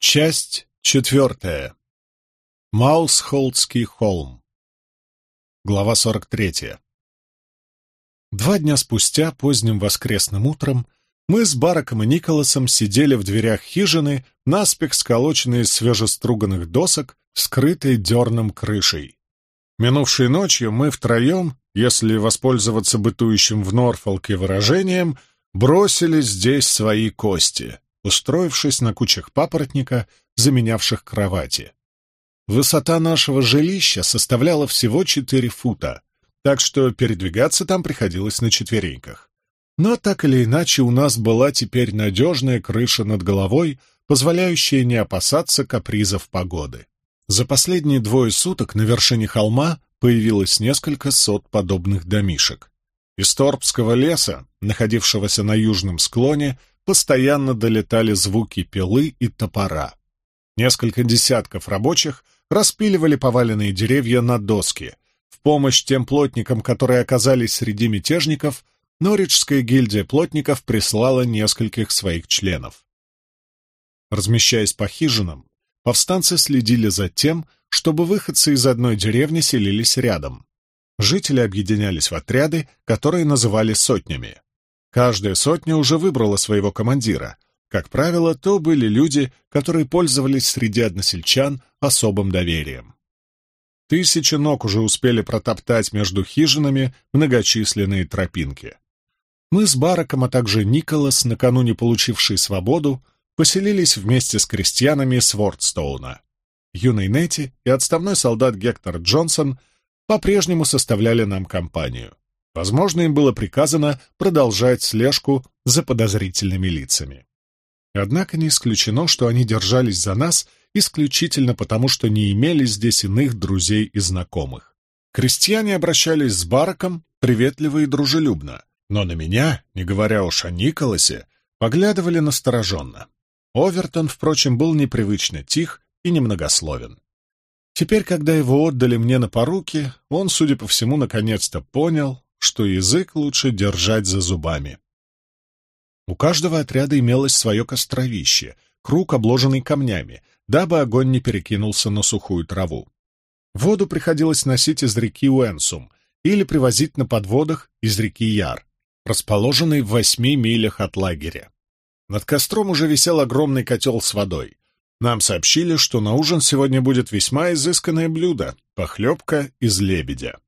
Часть 4. Маусхолдский холм. Глава 43. 2 дня спустя, поздним воскресным утром, мы с Бараком и Николасом сидели в дверях хижины, наспех сколоченной из свежеструганных досок, скрытой дерном крышей. Минувшей ночью мы втроем, если воспользоваться бытующим в Норфолке выражением, бросили здесь свои кости, устроившись на кучах папоротника, заменявших кровати. Высота нашего жилища составляла всего 4 фута, так что передвигаться там приходилось на четвереньках. Но так или иначе у нас была теперь надежная крыша над головой, позволяющая не опасаться капризов погоды. За последние 2 суток на вершине холма появилось несколько сот подобных домишек. Из Торпского леса, находившегося на южном склоне, постоянно долетали звуки пилы и топора. Несколько десятков рабочих распиливали поваленные деревья на доски. В помощь тем плотникам, которые оказались среди мятежников, Норриджская гильдия плотников прислала нескольких своих членов. Размещаясь по хижинам, повстанцы следили за тем, чтобы выходцы из одной деревни селились рядом. Жители объединялись в отряды, которые называли сотнями. Каждая сотня уже выбрала своего командира. Как правило, то были люди, которые пользовались среди односельчан особым доверием. 1000 ног уже успели протоптать между хижинами многочисленные тропинки. Мы с Бараком, а также Николас, накануне получивший свободу, поселились вместе с крестьянами Свордстоуна. Юный Нетти и отставной солдат Гектор Джонсон по-прежнему составляли нам компанию. Возможно, им было приказано продолжать слежку за подозрительными лицами. Однако не исключено, что они держались за нас исключительно потому, что не имели здесь иных друзей и знакомых. Крестьяне обращались с Бараком приветливо и дружелюбно, но на меня, не говоря уж о Николасе, поглядывали настороженно. Овертон, впрочем, был непривычно тих и немногословен. Теперь, когда его отдали мне на поруки, он, судя по всему, наконец-то понял, что язык лучше держать за зубами. У каждого отряда имелось свое костровище, круг, обложенный камнями, дабы огонь не перекинулся на сухую траву. Воду приходилось носить из реки Уэнсум или привозить на подводах из реки Яр, расположенной в 8 милях от лагеря. Над костром уже висел огромный котел с водой. Нам сообщили, что на ужин сегодня будет весьма изысканное блюдо — похлебка из лебедя.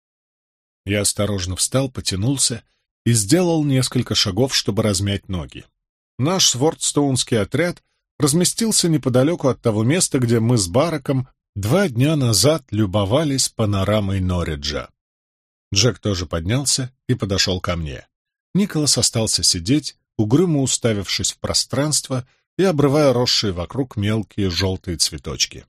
Я осторожно встал, потянулся и сделал несколько шагов, чтобы размять ноги. Наш свордстоунский отряд разместился неподалеку от того места, где мы с Бараком 2 дня назад любовались панорамой Норриджа. Джек тоже поднялся и подошел ко мне. Николас остался сидеть, угрюмо уставившись в пространство и обрывая росшие вокруг мелкие желтые цветочки.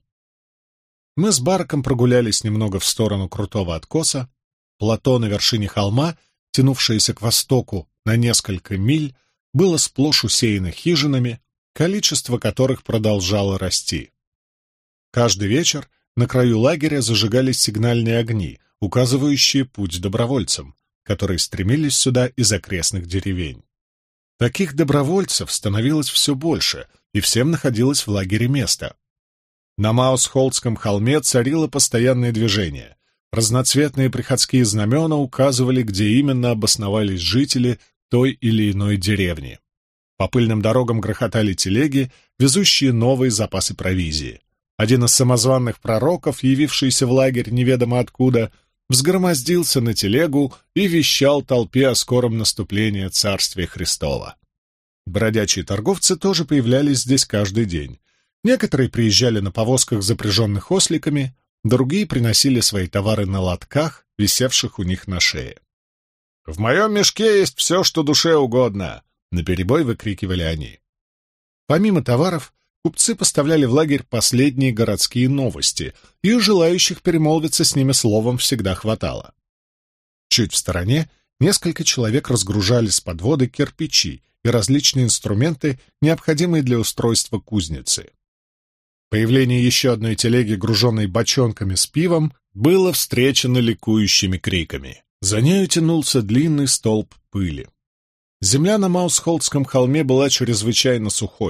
Мы с Бараком прогулялись немного в сторону крутого откоса. Плато на вершине холма, тянувшееся к востоку на несколько миль, было сплошь усеяно хижинами, количество которых продолжало расти. Каждый вечер на краю лагеря зажигались сигнальные огни, указывающие путь добровольцам, которые стремились сюда из окрестных деревень. Таких добровольцев становилось все больше, и всем находилось в лагере место. На Маусхолдском холме царило постоянное движение. Разноцветные приходские знамена указывали, где именно обосновались жители той или иной деревни. По пыльным дорогам грохотали телеги, везущие новые запасы провизии. Один из самозванных пророков, явившийся в лагерь неведомо откуда, взгромоздился на телегу и вещал толпе о скором наступлении Царствия Христова. Бродячие торговцы тоже появлялись здесь каждый день. Некоторые приезжали на повозках, запряженных осликами, другие приносили свои товары на лотках, висевших у них на шее. «В моем мешке есть все, что душе угодно!» — наперебой выкрикивали они. Помимо товаров, купцы поставляли в лагерь последние городские новости, и желающих перемолвиться с ними словом всегда хватало. Чуть в стороне несколько человек разгружали с подводы кирпичи и различные инструменты, необходимые для устройства кузницы. Появление еще одной телеги, груженной бочонками с пивом, было встречено ликующими криками. За нею тянулся длинный столб пыли. Земля на Маусхолдском холме была чрезвычайно сухой,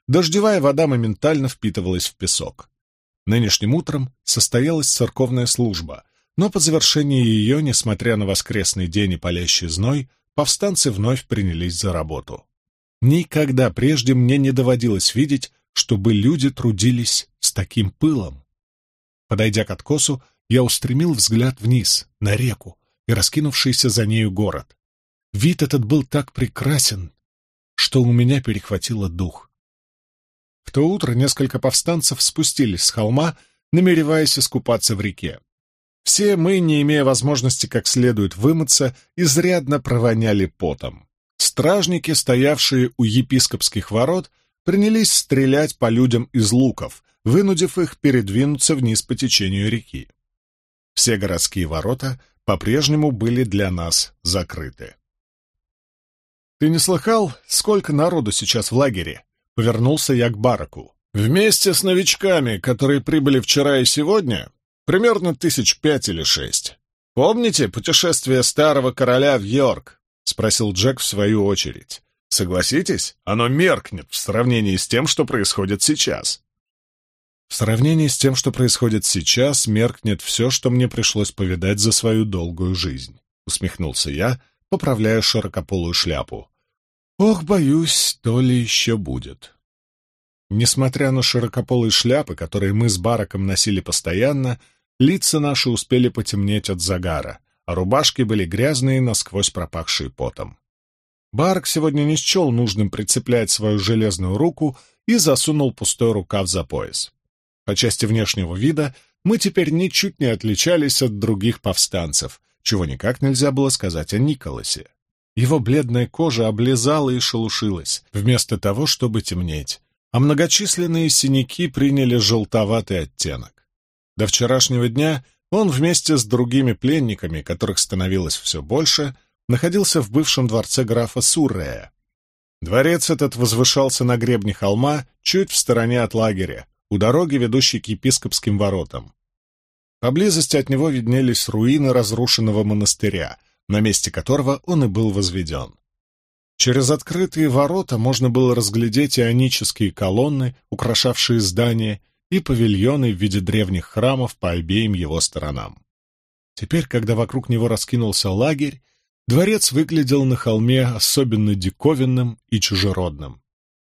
дождевая вода моментально впитывалась в песок. Нынешним утром состоялась церковная служба, но по завершении ее, несмотря на воскресный день и палящий зной, повстанцы вновь принялись за работу. Никогда прежде мне не доводилось видеть, чтобы люди трудились с таким пылом. Подойдя к откосу, я устремил взгляд вниз, на реку и раскинувшийся за нею город. Вид этот был так прекрасен, что у меня перехватило дух. В то утро несколько повстанцев спустились с холма, намереваясь искупаться в реке. Все мы, не имея возможности как следует вымыться, изрядно провоняли потом. Стражники, стоявшие у епископских ворот, принялись стрелять по людям из луков, вынудив их передвинуться вниз по течению реки. Все городские ворота по-прежнему были для нас закрыты. «Ты не слыхал, сколько народу сейчас в лагере?» — повернулся я к Бараку. «Вместе с новичками, которые прибыли вчера и сегодня, примерно 5 или 6. Помните путешествие старого короля в Йорк?» — спросил Джек в свою очередь. «Согласитесь, оно меркнет в сравнении с тем, что происходит сейчас». «В сравнении с тем, что происходит сейчас, меркнет все, что мне пришлось повидать за свою долгую жизнь», — усмехнулся я, поправляя широкополую шляпу. «Ох, боюсь, то ли еще будет». Несмотря на широкополые шляпы, которые мы с Бараком носили постоянно, лица наши успели потемнеть от загара, а рубашки были грязные, насквозь пропахшие потом. Барак сегодня не счел нужным прицеплять свою железную руку и засунул пустой рукав за пояс. По части внешнего вида мы теперь ничуть не отличались от других повстанцев, чего никак нельзя было сказать о Николасе. Его бледная кожа облезала и шелушилась, вместо того, чтобы темнеть, а многочисленные синяки приняли желтоватый оттенок. До вчерашнего дня он вместе с другими пленниками, которых становилось все больше, находился в бывшем дворце графа Суррея. Дворец этот возвышался на гребне холма, чуть в стороне от лагеря, у дороги, ведущей к епископским воротам. Поблизости от него виднелись руины разрушенного монастыря, на месте которого он и был возведен. Через открытые ворота можно было разглядеть ионические колонны, украшавшие здание, и павильоны в виде древних храмов по обеим его сторонам. Теперь, когда вокруг него раскинулся лагерь, дворец выглядел на холме особенно диковинным и чужеродным.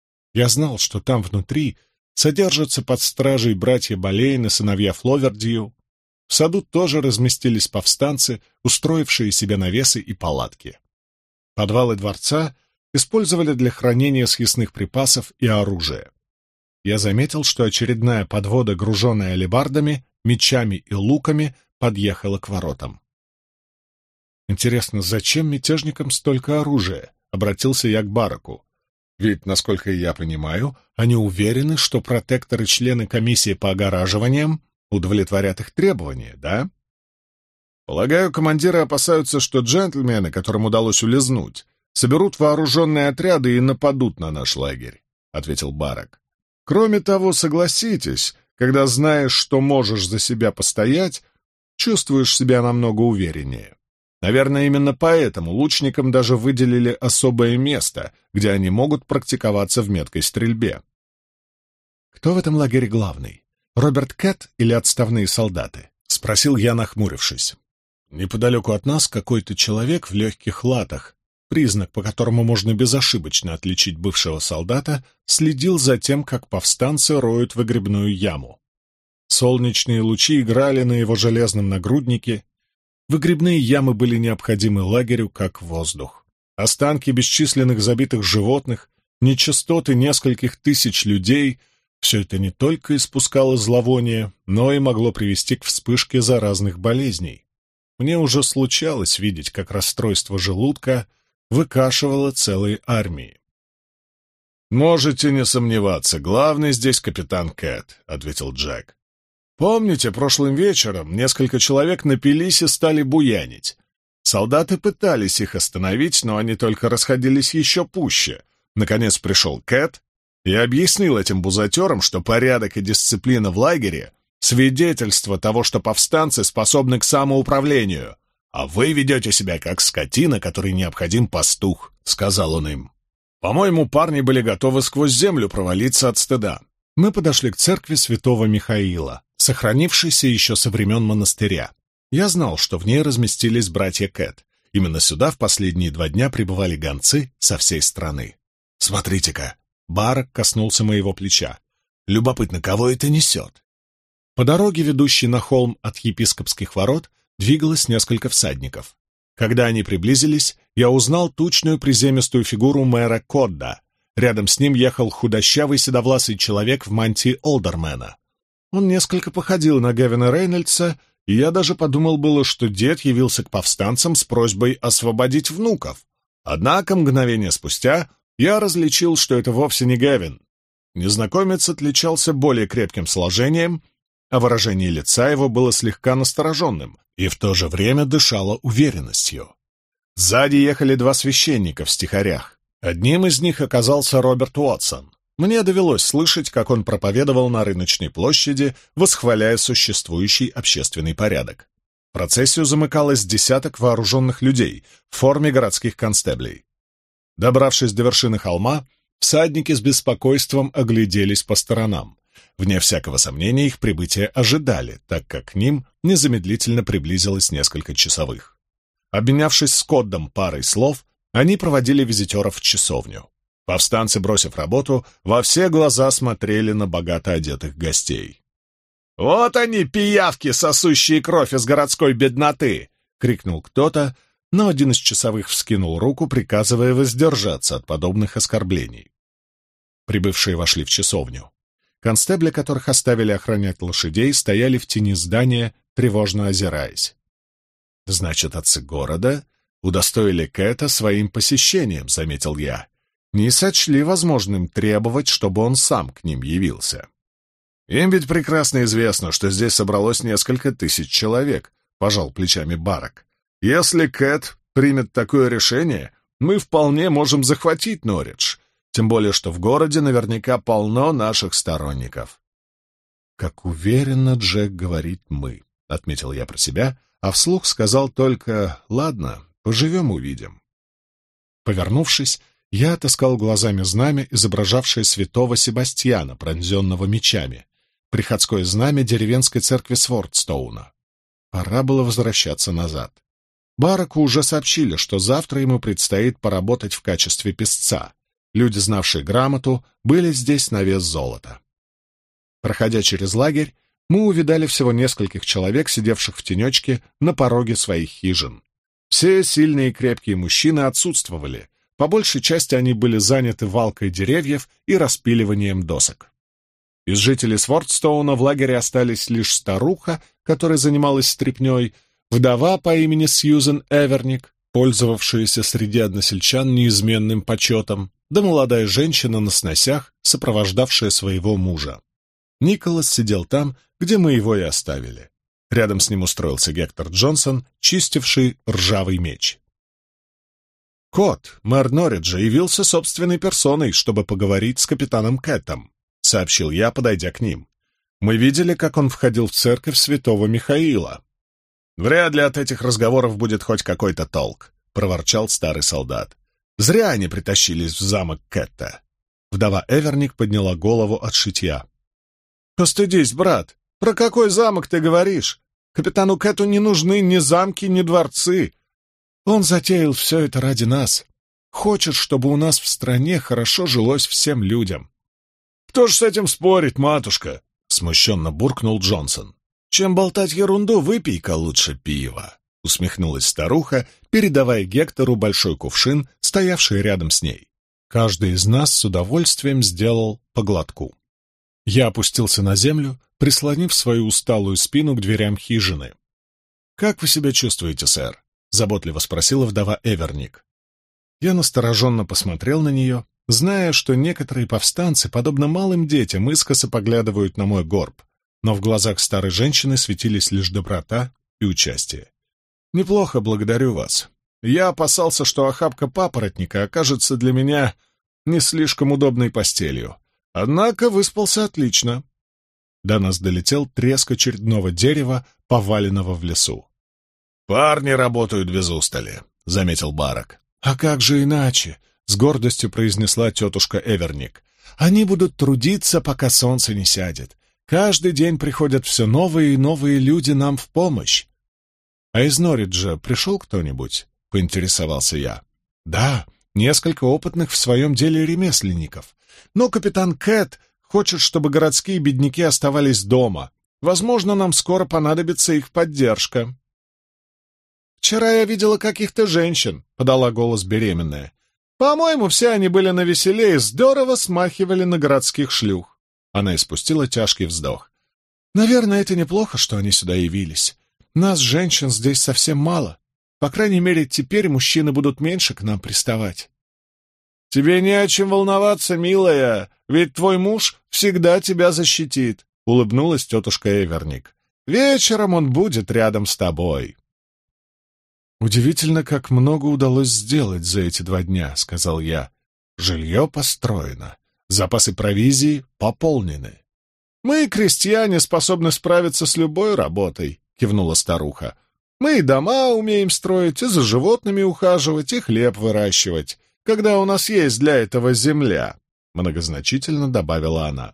Я знал, что там внутри содержатся под стражей братья Болейн и сыновья Фловердью. В саду тоже разместились повстанцы, устроившие себе навесы и палатки. Подвалы дворца использовали для хранения съестных припасов и оружия. Я заметил, что очередная подвода, груженная алебардами, мечами и луками, подъехала к воротам. «Интересно, зачем мятежникам столько оружия?» — обратился я к Бараку. «Ведь, насколько я понимаю, они уверены, что протекторы, члены комиссии по огораживаниям, удовлетворят их требования, да?» «Полагаю, командиры опасаются, что джентльмены, которым удалось улизнуть, соберут вооруженные отряды и нападут на наш лагерь», — ответил Барак. «Кроме того, согласитесь, когда знаешь, что можешь за себя постоять, чувствуешь себя намного увереннее. Наверное, именно поэтому лучникам даже выделили особое место, где они могут практиковаться в меткой стрельбе». «Кто в этом лагере главный? Роберт Кэт или отставные солдаты?» — спросил я, нахмурившись. Неподалеку от нас какой-то человек в легких латах, признак, по которому можно безошибочно отличить бывшего солдата, следил за тем, как повстанцы роют выгребную яму. Солнечные лучи играли на его железном нагруднике. Выгребные ямы были необходимы лагерю, как воздух. Останки бесчисленных забитых животных, нечистоты нескольких тысяч людей — все это не только испускало зловоние, но и могло привести к вспышке заразных болезней. Мне уже случалось видеть, как расстройство желудка выкашивало целые армии. «Можете не сомневаться, главный здесь капитан Кэт», — ответил Джек. «Помните, прошлым вечером несколько человек напились и стали буянить. Солдаты пытались их остановить, но они только расходились еще пуще. Наконец пришел Кэт и объяснил этим бузатерам, что порядок и дисциплина в лагере — свидетельство того, что повстанцы способны к самоуправлению, а вы ведете себя как скотина, которой необходим пастух», — сказал он им. По-моему, парни были готовы сквозь землю провалиться от стыда. Мы подошли к церкви святого Михаила, сохранившейся еще со времен монастыря. Я знал, что в ней разместились братья Кэт. Именно сюда в последние 2 дня прибывали гонцы со всей страны. «Смотрите-ка!» — Барак коснулся моего плеча. «Любопытно, кого это несет?» По дороге, ведущей на холм от епископских ворот, двигалось несколько всадников. Когда они приблизились, я узнал тучную приземистую фигуру мэра Кодда. Рядом с ним ехал худощавый седовласый человек в мантии олдермена. Он несколько походил на Гевина Рейнольдса, и я даже подумал было, что дед явился к повстанцам с просьбой освободить внуков. Однако мгновение спустя я различил, что это вовсе не Гевин. Незнакомец отличался более крепким сложением, а выражение лица его было слегка настороженным и в то же время дышало уверенностью. Сзади ехали 2 священника в стихарях. Одним из них оказался Роберт Уотсон. Мне довелось слышать, как он проповедовал на рыночной площади, восхваляя существующий общественный порядок. Процессию замыкалось 10 вооруженных людей в форме городских констеблей. Добравшись до вершины холма, всадники с беспокойством огляделись по сторонам. Вне всякого сомнения, их прибытие ожидали, так как к ним незамедлительно приблизилось несколько часовых. Обменявшись с Коддом парой слов, они проводили визитеров в часовню. Повстанцы, бросив работу, во все глаза смотрели на богато одетых гостей. «Вот они, пиявки, сосущие кровь из городской бедноты!» — крикнул кто-то, но один из часовых вскинул руку, приказывая воздержаться от подобных оскорблений. Прибывшие вошли в часовню. Констебли, которых оставили охранять лошадей, стояли в тени здания, тревожно озираясь. «Значит, отцы города удостоили Кэта своим посещением», — заметил я. «Не сочли возможным требовать, чтобы он сам к ним явился». «Им ведь прекрасно известно, что здесь собралось несколько тысяч человек», — пожал плечами Барак. «Если Кэт примет такое решение, мы вполне можем захватить Норридж. Тем более, что в городе наверняка полно наших сторонников». «Как уверенно Джек говорит «мы», — отметил я про себя, а вслух сказал только «ладно, поживем-увидим». Повернувшись, я отыскал глазами знамя, изображавшее святого Себастьяна, пронзенного мечами, приходское знамя деревенской церкви Свордстоуна. Пора было возвращаться назад. Бараку уже сообщили, что завтра ему предстоит поработать в качестве песца. Люди, знавшие грамоту, были здесь на вес золота. Проходя через лагерь, мы увидали всего нескольких человек, сидевших в тенечке на пороге своих хижин. Все сильные и крепкие мужчины отсутствовали. По большей части они были заняты валкой деревьев и распиливанием досок. Из жителей Свордстоуна в лагере остались лишь старуха, которая занималась стряпней, вдова по имени Сьюзен Эверник, пользовавшаяся среди односельчан неизменным почетом, да молодая женщина на сносях, сопровождавшая своего мужа. Николас сидел там, где мы его и оставили. Рядом с ним устроился Гектор Джонсон, чистивший ржавый меч. «Кот, мэр Норриджа, явился собственной персоной, чтобы поговорить с капитаном Кэтом», — сообщил я, подойдя к ним. «Мы видели, как он входил в церковь святого Михаила». «Вряд ли от этих разговоров будет хоть какой-то толк», — проворчал старый солдат. «Зря они притащились в замок Кэта». Вдова Эверник подняла голову от шитья. «Постыдись, брат, про какой замок ты говоришь? Капитану Кэту не нужны ни замки, ни дворцы. Он затеял все это ради нас. Хочет, чтобы у нас в стране хорошо жилось всем людям». «Кто ж с этим спорит, матушка?» — смущенно буркнул Джонсон. «Чем болтать ерунду, выпей-ка лучше пива», — усмехнулась старуха, передавая Гектору большой кувшин, стоявший рядом с ней. Каждый из нас с удовольствием сделал по глотку. Я опустился на землю, прислонив свою усталую спину к дверям хижины. «Как вы себя чувствуете, сэр?» — заботливо спросила вдова Эверник. Я настороженно посмотрел на нее, зная, что некоторые повстанцы, подобно малым детям, искоса поглядывают на мой горб, но в глазах старой женщины светились лишь доброта и участие. «Неплохо, благодарю вас. Я опасался, что охапка папоротника окажется для меня не слишком удобной постелью. Однако выспался отлично». До нас долетел треск очередного дерева, поваленного в лесу. «Парни работают без устали», — заметил Барак. «А как же иначе? с гордостью произнесла тетушка Эверник. «Они будут трудиться, пока солнце не сядет. Каждый день приходят все новые и новые люди нам в помощь». «А из Норриджа пришел кто-нибудь?» — поинтересовался я. «Да, несколько опытных в своем деле ремесленников. Но капитан Кэт хочет, чтобы городские бедняки оставались дома. Возможно, нам скоро понадобится их поддержка». «Вчера я видела каких-то женщин», — подала голос беременная. «По-моему, все они были навеселе и здорово смахивали на городских шлюх». Она испустила тяжкий вздох. «Наверное, это неплохо, что они сюда явились. Нас, женщин, здесь совсем мало. По крайней мере, теперь мужчины будут меньше к нам приставать». «Тебе не о чем волноваться, милая, ведь твой муж всегда тебя защитит», — улыбнулась тетушка Эверник. «Вечером он будет рядом с тобой». «Удивительно, как много удалось сделать за эти 2 дня», — сказал я. «Жилье построено, запасы провизии пополнены». «Мы, крестьяне, способны справиться с любой работой», — кивнула старуха. «Мы и дома умеем строить, и за животными ухаживать, и хлеб выращивать, когда у нас есть для этого земля», — многозначительно добавила она.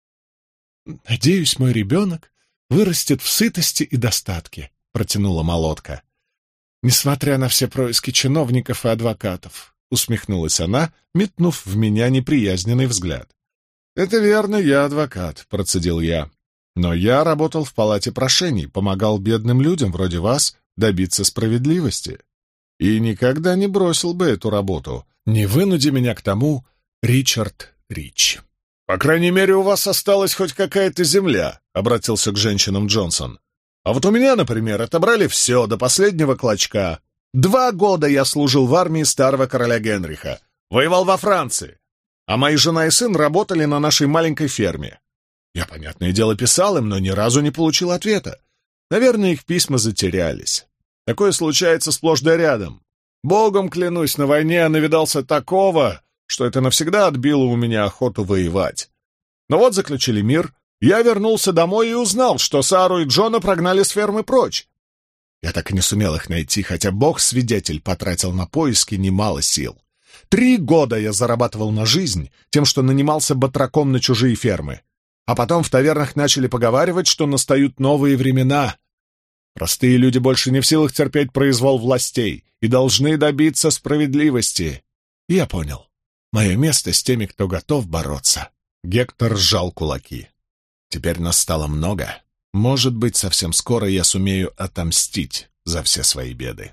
«Надеюсь, мой ребенок вырастет в сытости и достатке», — протянула молотка. «Несмотря на все происки чиновников и адвокатов», — усмехнулась она, метнув в меня неприязненный взгляд. «Это верно, я адвокат», — процедил я. «Но я работал в палате прошений, помогал бедным людям вроде вас добиться справедливости. И никогда не бросил бы эту работу. Не вынуди меня к тому, Ричард Рич». «По крайней мере, у вас осталась хоть какая-то земля», — обратился к женщинам Джонсон. «А вот у меня, например, отобрали все до последнего клочка. 2 года я служил в армии старого короля Генриха, воевал во Франции, а мои жена и сын работали на нашей маленькой ферме. Я, понятное дело, писал им, но ни разу не получил ответа. Наверное, их письма затерялись. Такое случается сплошь да рядом. Богом клянусь, на войне я навидался такого, что это навсегда отбило у меня охоту воевать. Но вот заключили мир, я вернулся домой и узнал, что Сару и Джона прогнали с фермы прочь. Я так и не сумел их найти, хотя Бог-свидетель потратил на поиски немало сил. 3 года я зарабатывал на жизнь тем, что нанимался батраком на чужие фермы. А потом в тавернах начали поговаривать, что настают новые времена. Простые люди больше не в силах терпеть произвол властей и должны добиться справедливости. И я понял, мое место с теми, кто готов бороться. Гектор сжал кулаки. Теперь нас стало много. Может быть, совсем скоро я сумею отомстить за все свои беды.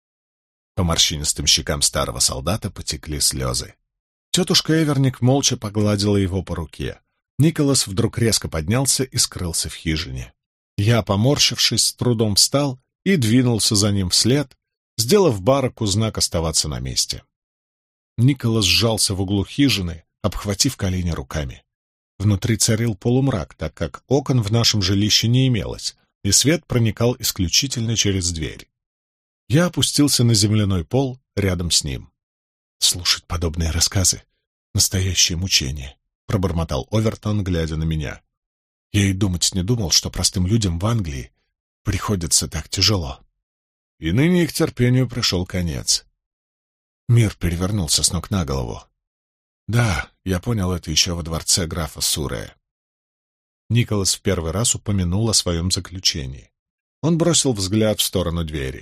По морщинистым щекам старого солдата потекли слезы. Тетушка Эверник молча погладила его по руке. Николас вдруг резко поднялся и скрылся в хижине. Я, поморщившись, с трудом встал и двинулся за ним вслед, сделав Бараку знак оставаться на месте. Николас сжался в углу хижины, обхватив колени руками. Внутри царил полумрак, так как окон в нашем жилище не имелось, и свет проникал исключительно через дверь. Я опустился на земляной пол рядом с ним. «Слушать подобные рассказы — настоящее мучение», — пробормотал Овертон, глядя на меня. «Я и думать не думал, что простым людям в Англии приходится так тяжело». И ныне их терпению пришел конец. Мир перевернулся с ног на голову. Да, я понял это еще во дворце графа Сурея. Николас в первый раз упомянул о своем заключении. Он бросил взгляд в сторону двери.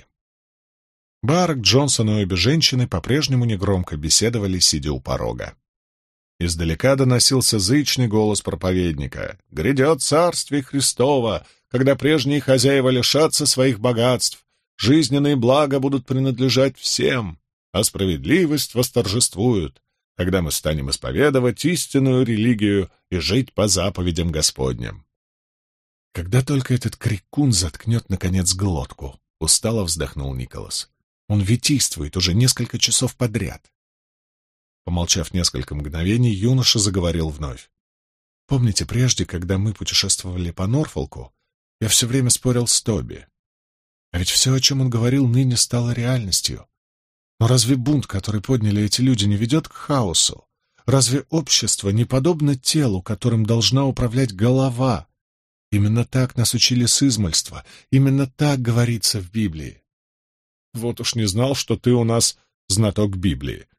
Барак, Джонсон и обе женщины по-прежнему негромко беседовали, сидя у порога. Издалека доносился зычный голос проповедника. «Грядет царствие Христово, когда прежние хозяева лишатся своих богатств, жизненные блага будут принадлежать всем, а справедливость восторжествует, когда мы станем исповедовать истинную религию и жить по заповедям Господним». «Когда только этот крикун заткнет, наконец, глотку», — устало вздохнул Николас. «Он витийствует уже несколько часов подряд». Помолчав несколько мгновений, юноша заговорил вновь. «Помните, прежде, когда мы путешествовали по Норфолку, я все время спорил с Тоби. А ведь все, о чем он говорил, ныне стало реальностью. Но разве бунт, который подняли эти люди, не ведет к хаосу? Разве общество не подобно телу, которым должна управлять голова? Именно так нас учили с измальства, именно так говорится в Библии». «Вот уж не знал, что ты у нас знаток Библии»,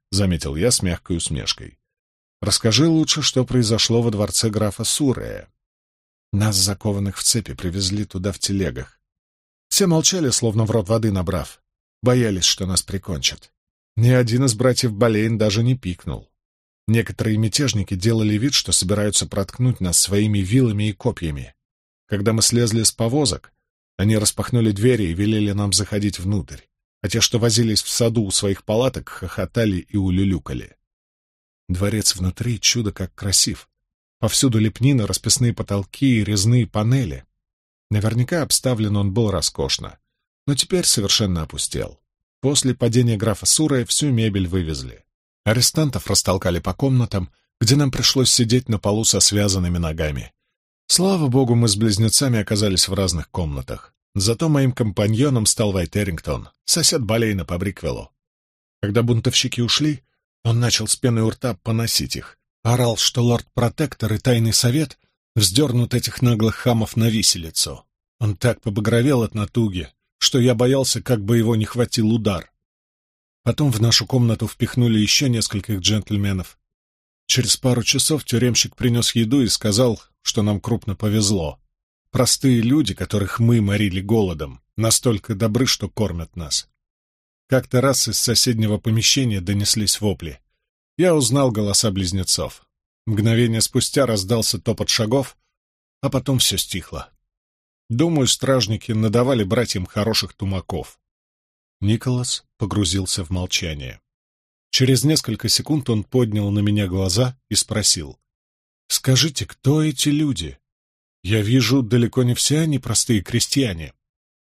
— заметил я с мягкой усмешкой. «Расскажи лучше, что произошло во дворце графа Сурея. Нас, закованных в цепи, привезли туда в телегах. Все молчали, словно в рот воды набрав. Боялись, что нас прикончат. Ни один из братьев Болейн даже не пикнул. Некоторые мятежники делали вид, что собираются проткнуть нас своими вилами и копьями. Когда мы слезли с повозок, они распахнули двери и велели нам заходить внутрь, а те, что возились в саду у своих палаток, хохотали и улюлюкали. Дворец внутри чудо как красив. Повсюду лепнина, расписные потолки и резные панели. Наверняка обставлен он был роскошно, но теперь совершенно опустел. После падения графа Сурея всю мебель вывезли. Арестантов растолкали по комнатам, где нам пришлось сидеть на полу со связанными ногами. Слава богу, мы с близнецами оказались в разных комнатах. Зато моим компаньоном стал Вайт Эрингтон, сосед Болейна по Бриквеллу. Когда бунтовщики ушли, он начал с пеной у рта поносить их. Орал, что лорд-протектор и тайный совет вздернут этих наглых хамов на виселицу. Он так побагровел от натуги, что я боялся, как бы его не хватил удар. Потом в нашу комнату впихнули еще нескольких джентльменов. Через пару часов тюремщик принес еду и сказал, что нам крупно повезло. Простые люди, которых мы морили голодом, настолько добры, что кормят нас. Как-то раз из соседнего помещения донеслись вопли. Я узнал голоса близнецов. Мгновение спустя раздался топот шагов, а потом все стихло. Думаю, стражники надавали братьям хороших тумаков. Николас погрузился в молчание. Через несколько секунд он поднял на меня глаза и спросил: «Скажите, кто эти люди? Я вижу, далеко не все они простые крестьяне».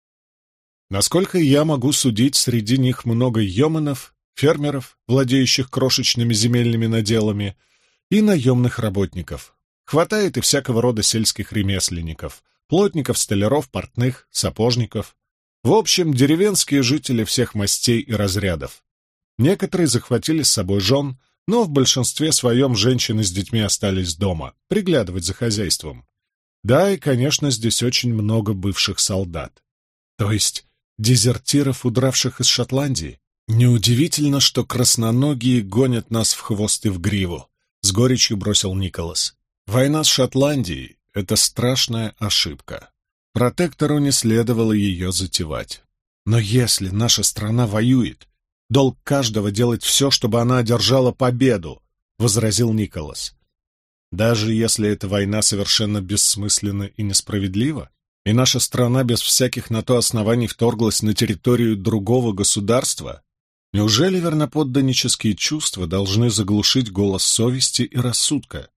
Насколько я могу судить, среди них много йоманов, фермеров, владеющих крошечными земельными наделами, и наемных работников. Хватает и всякого рода сельских ремесленников, плотников, столяров, портных, сапожников. В общем, деревенские жители всех мастей и разрядов. Некоторые захватили с собой жен, но в большинстве своем женщины с детьми остались дома, приглядывать за хозяйством. Да, и, конечно, здесь очень много бывших солдат. То есть дезертиров, удравших из Шотландии. Неудивительно, что красноногие гонят нас в хвост и в гриву, — с горечью бросил Николас. Война с Шотландией — это страшная ошибка. Протектору не следовало ее затевать. Но если наша страна воюет, долг каждого делать все, чтобы она одержала победу, — возразил Николас. Даже если эта война совершенно бессмысленна и несправедлива, и наша страна без всяких на то оснований вторглась на территорию другого государства, неужели верноподданнические чувства должны заглушить голос совести и рассудка?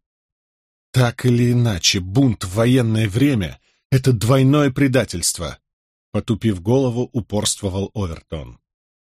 Так или иначе, бунт в военное время — это двойное предательство, — потупив голову, упорствовал Овертон.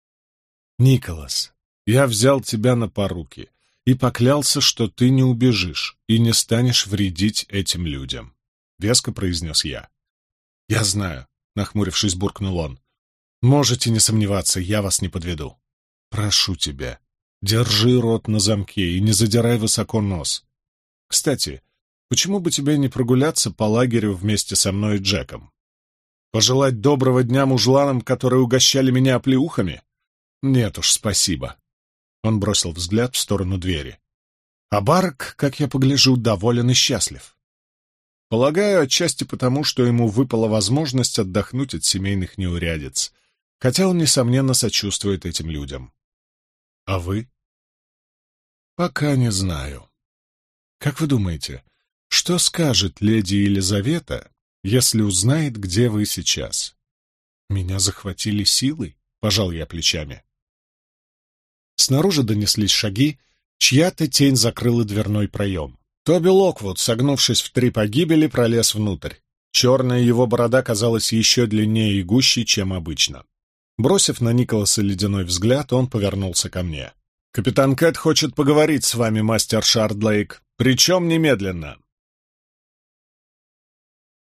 «Николас, я взял тебя на поруки и поклялся, что ты не убежишь и не станешь вредить этим людям», — веско произнес я. «Я знаю», — нахмурившись, буркнул он. «Можете не сомневаться, я вас не подведу. Прошу тебя, держи рот на замке и не задирай высоко нос. Кстати, почему бы тебе не прогуляться по лагерю вместе со мной и Джеком? Пожелать доброго дня мужланам, которые угощали меня оплеухами? Нет уж, спасибо». Он бросил взгляд в сторону двери. А Барк, как я погляжу, доволен и счастлив. Полагаю, отчасти потому, что ему выпала возможность отдохнуть от семейных неурядиц, хотя он, несомненно, сочувствует этим людям. А вы? Пока не знаю. Как вы думаете, что скажет леди Елизавета, если узнает, где вы сейчас? Меня захватили силой, пожал я плечами. Снаружи донеслись шаги, чья-то тень закрыла дверной проем. Тоби Локвуд, согнувшись в 3 погибели, пролез внутрь. Черная его борода казалась еще длиннее и гуще, чем обычно. Бросив на Николаса ледяной взгляд, он повернулся ко мне. «Капитан Кэт хочет поговорить с вами, мастер Шардлейк, причем немедленно».